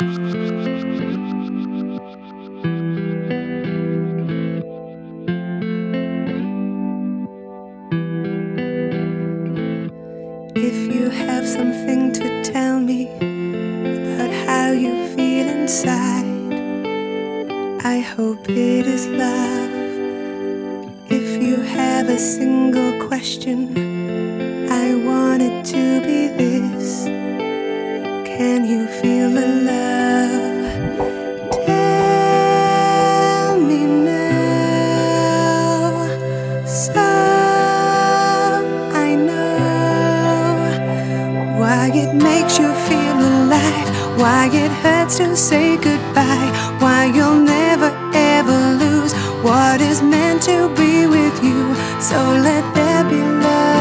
If you have something to tell me about how you feel inside, I hope it is love. If you have a single question, I want it to be this: can you feel the love? Tell me now, so I know why it makes you feel alive, why it hurts to say goodbye, why you'll never ever lose what is meant to be with you. So let there be love.